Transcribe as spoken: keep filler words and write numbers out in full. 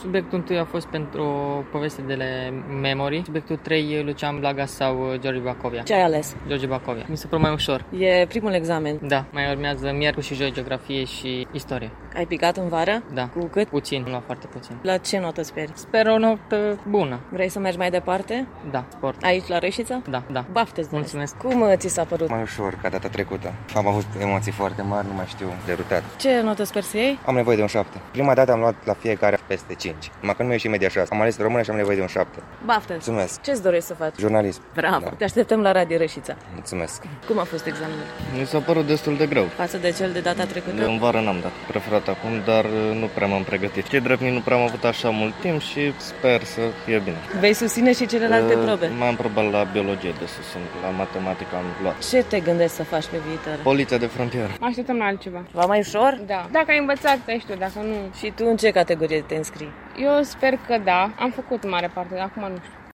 Subiectul întâi a fost pentru o poveste de memory. Subiectul trei, Lucian Blaga sau George Bacovia. Ce ai ales? George Bacovia. Mi se pare mai ușor. E primul examen. Da, mai urmează miercuri și joi geografie și istorie. Ai picat în vară? Da. Cu cât? Puțin, nu foarte puțin. La ce notă speri? Sper o notă bună. Vrei să mergi mai departe? Da, sport. Aici la Reșița? Da, da. Bafte-ți. Mulțumesc. Cum ți s-a părut? Mai ușor ca data trecută. Am avut emoții foarte mari, nu mai știu, derutat. Ce notă speri să iei? Am nevoie de un șapte. Prima dată am luat la fiecare peste cinci. Numai că nu mi-a ieșit media șase. Am ales română și am nevoie de un șapte. Bafte. Mulțumesc. Ce-ți dorești să faci? Jurnalism. Bravo. Da. Te așteptăm la Radio Reșița. Mulțumesc. Cum a fost examenul? Mi s-a părut destul de greu. Față de cel de data trecută? De în vară n-am dat. Preferat acum, dar nu prea m-am pregătit. Ce drept, nu prea am avut așa mult timp și sper să fie bine. Vei susține și celelalte probe? M-am probat la biologie de susțin, la matematică am luat. Ce te gândești să faci pe viitor? Poliția de frontieră. Așteptăm la altceva. Va mai ușor? Da. Dacă ai învățat, te știu, dacă nu... Și tu în ce categorie te înscrii? Eu sper că da. Am făcut mare parte, dar acum nu știu.